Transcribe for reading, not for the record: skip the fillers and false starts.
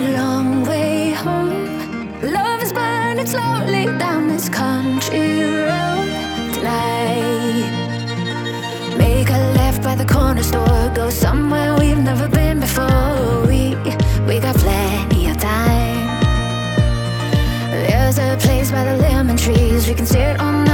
long way home. Love is burning slowly down this country road tonight. Make a left by the corner store, go somewhere we've never been before. We got plenty of time. There's a place by the lemon trees, we can sit on